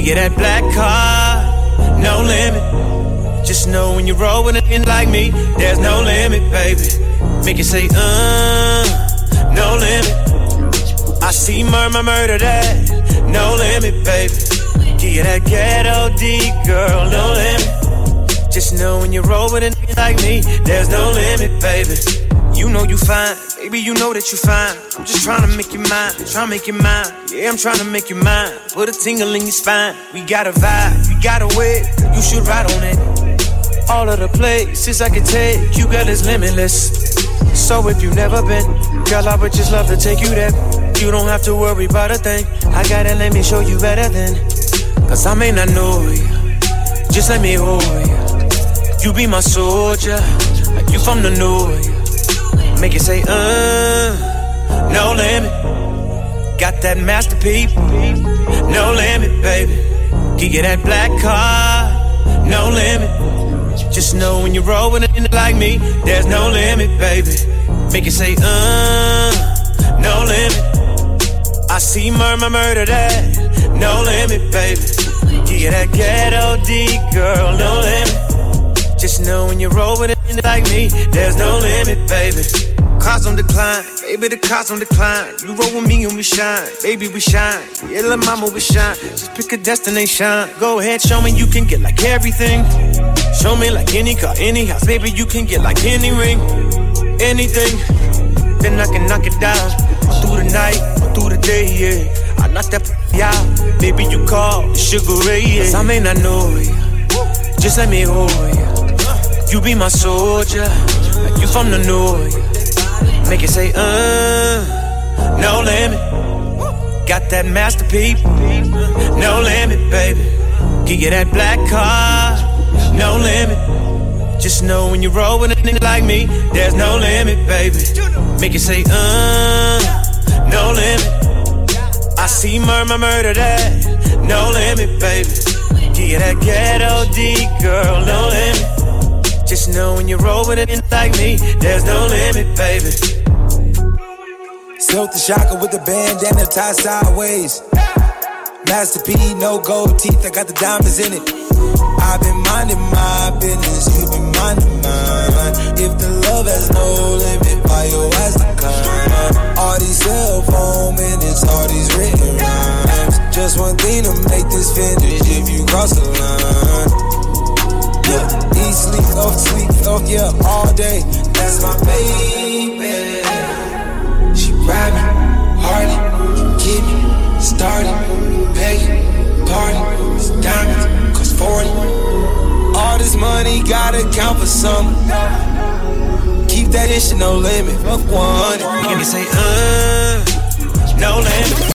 Give you that black card, no limit. Just know when you roll with a like me, there's no limit, baby. Make it say, no limit. I see murder that, no limit, baby. Give you that ghetto D, girl, no limit. Just know when you roll with a like me, there's no limit, baby. You know you fine, baby, you know that you fine. I'm just trying to make you mine, trying to make you mine. Yeah, I'm trying to make you mine. Put a tingle in your spine. We got a vibe, we got a way. You should ride on it. All of the places I can take you, girl, is limitless. So if you've never been, girl, I would just love to take you there. You don't have to worry about a thing. I gotta let me show you better than. Cause I may not know you, just let me hold you. You be my soldier, like you from the north. Make it say, no limit. Got that masterpiece, no limit, baby. Give you that black card, no limit. Just know when you roll with a like me, there's no limit, baby. Make it say, no limit. I see murder that, no limit, baby. Give you that ghetto D, girl, no limit. Just know when you roll with it like me, there's no limit, baby. Cars on decline, baby, the cars on decline. You roll with me and we shine, baby, we shine. Yeah, la mama, we shine. Just pick a destination. Go ahead, show me you can get like everything. Show me like any car, any house, baby, you can get like any ring, anything. Then I can knock it down, all through the night, all through the day, yeah. I knock that out, baby, you call the Sugar Ray, yeah. Cause I may not know you, just let me hold you. You be my soldier, like you from the north. Make it say, no limit. Got that masterpiece, no limit, baby. Give you that black card, no limit. Just know when you roll with a nigga like me, there's no limit, baby. Make it say, no limit. I see murder that, no limit, baby. Give you that ghetto D, girl, no limit. Just know when you roll with it like me, there's no limit, baby. Silk the shocker with the bandana tied sideways. Master P, no gold teeth, I got the diamonds in it. I've been minding my business, you've been minding mine. If the love has no limit, why your ass decline? All these cell phone minutes, all these written rhymes. Just one thing to make this finish, if you cross the line. Yeah, eat, sleep off, yeah, all day. That's my baby. She ride me, Harley, get me started, pay, party, it's diamonds, cost 40. All this money gotta count for something. Keep that shit no limit, fuck 100. Can you say, no limit?